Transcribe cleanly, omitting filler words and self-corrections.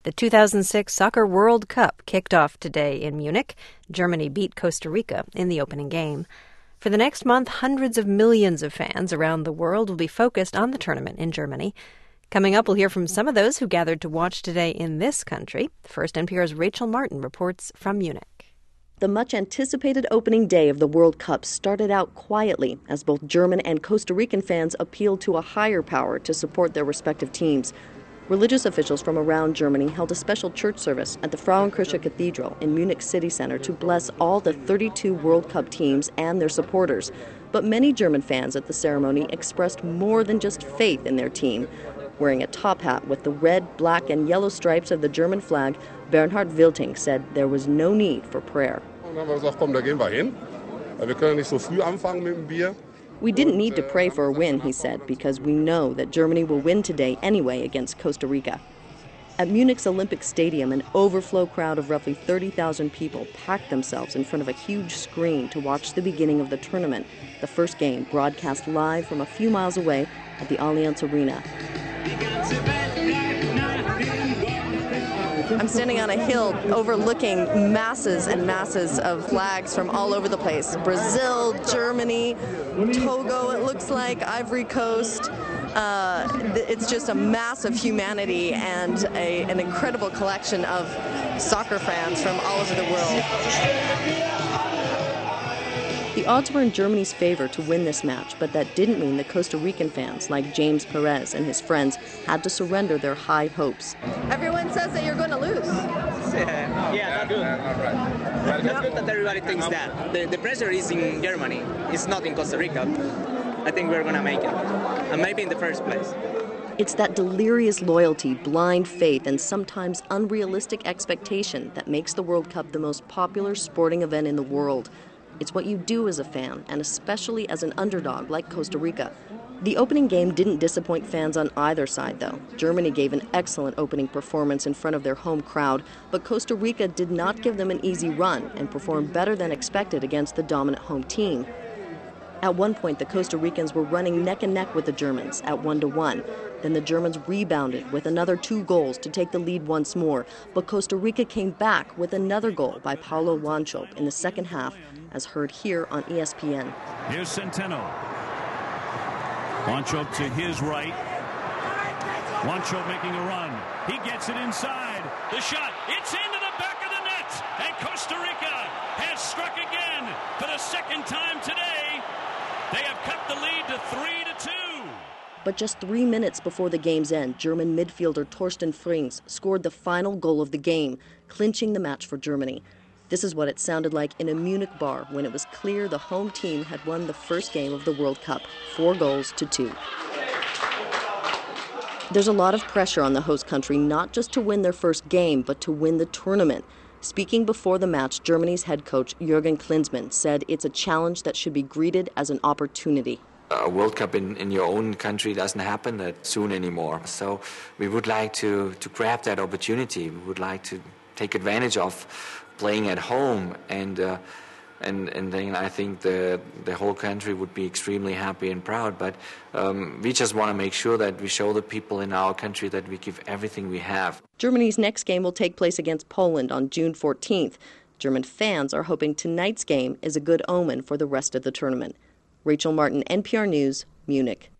The 2006 Soccer World Cup kicked off today in Munich. Germany beat Costa Rica in the opening game. For the next month, hundreds of millions of fans around the world will be focused on the tournament in Germany. Coming up, we'll hear from some of those who gathered to watch today in this country. First, NPR's Rachel Martin reports from Munich. The much-anticipated opening day of the World Cup started out quietly as both German and Costa Rican fans appealed to a higher power to support their respective teams. Religious officials from around Germany held a special church service at the Frauenkirche Cathedral in Munich city center to bless all the 32 World Cup teams and their supporters. But many German fans at the ceremony expressed more than just faith in their team. Wearing a top hat with the red, black, and yellow stripes of the German flag, Bernhard Wilting said there was no need for prayer. We didn't need to pray for a win, he said, because we know that Germany will win today anyway against Costa Rica. At Munich's Olympic Stadium, an overflow crowd of roughly 30,000 people packed themselves in front of a huge screen to watch the beginning of the tournament, the first game broadcast live from a few miles away at the Allianz Arena. I'm standing on a hill overlooking masses and masses of flags from all over the place. Brazil, Germany, Togo, it looks like, Ivory Coast. It's just a mass of humanity and an incredible collection of soccer fans from all over the world. The odds were in Germany's favor to win this match, but that didn't mean the Costa Rican fans, like James Perez and his friends, had to surrender their high hopes. Everyone says that you're going to lose. Yeah, that's good. That's good that everybody thinks that. The pressure is in Germany. It's not in Costa Rica. I think we're going to make it, and maybe in the first place. It's that delirious loyalty, blind faith, and sometimes unrealistic expectation that makes the World Cup the most popular sporting event in the world. It's what you do as a fan, and especially as an underdog like Costa Rica. The opening game didn't disappoint fans on either side, though. Germany gave an excellent opening performance in front of their home crowd, but Costa Rica did not give them an easy run and performed better than expected against the dominant home team. At one point, the Costa Ricans were running neck and neck with the Germans at 1-1. Then the Germans rebounded with another 2 goals to take the lead once more. But Costa Rica came back with another goal by Paulo Wanchope in the second half, as heard here on ESPN. Here's Centeno. Wanchope to his right. Wanchope making a run. He gets it inside. The shot. It's into the back of the net. And Costa Rica has struck again for the second time today. They have cut the lead to 3-2. But just 3 minutes before the game's end, German midfielder Torsten Frings scored the final goal of the game, clinching the match for Germany. This is what it sounded like in a Munich bar when it was clear the home team had won the first game of the World Cup, 4-2. There's a lot of pressure on the host country not just to win their first game, but to win the tournament. Speaking before the match, Germany's head coach Jürgen Klinsmann said it's a challenge that should be greeted as an opportunity. A World Cup in your own country doesn't happen that soon anymore. So we would like to grab that opportunity. We would like to take advantage of playing at home, and then I think the whole country would be extremely happy and proud. But we just want to make sure that we show the people in our country that we give everything we have. Germany's next game will take place against Poland on June 14th. German fans are hoping tonight's game is a good omen for the rest of the tournament. Rachel Martin, NPR News, Munich.